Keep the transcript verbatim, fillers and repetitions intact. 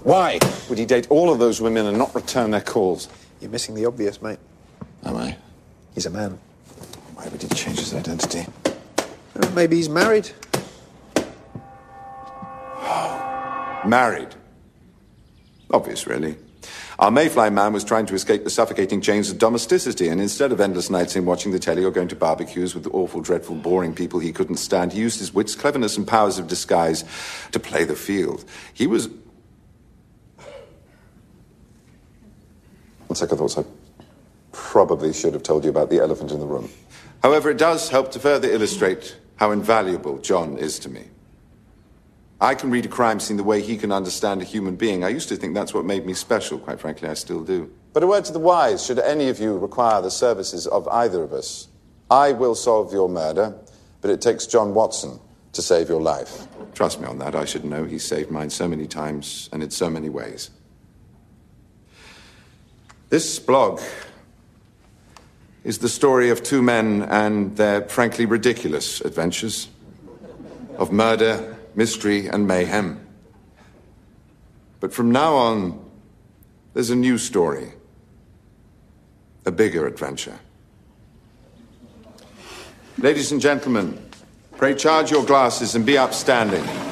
Why would he date all of those women and not return their calls? You're missing the obvious, mate. Am I? He's a man. Why would he change his identity? Well, maybe he's married. Married. Obvious, really. Our Mayfly man was trying to escape the suffocating chains of domesticity, and instead of endless nights in watching the telly or going to barbecues with the awful, dreadful, boring people he couldn't stand, he used his wits, cleverness, and powers of disguise to play the field. He was... On second thoughts, I probably should have told you about the elephant in the room. However, it does help to further illustrate how invaluable John is to me. I can read a crime scene the way he can understand a human being. I used to think that's what made me special. Quite frankly, I still do. But a word to the wise, should any of you require the services of either of us, I will solve your murder, but it takes John Watson to save your life. Trust me on that. I should know. He's saved mine so many times and in so many ways. This blog is the story of two men and their frankly ridiculous adventures of murder, mystery, and mayhem. But from now on, there's a new story. A bigger adventure. Ladies and gentlemen, pray charge your glasses and be upstanding.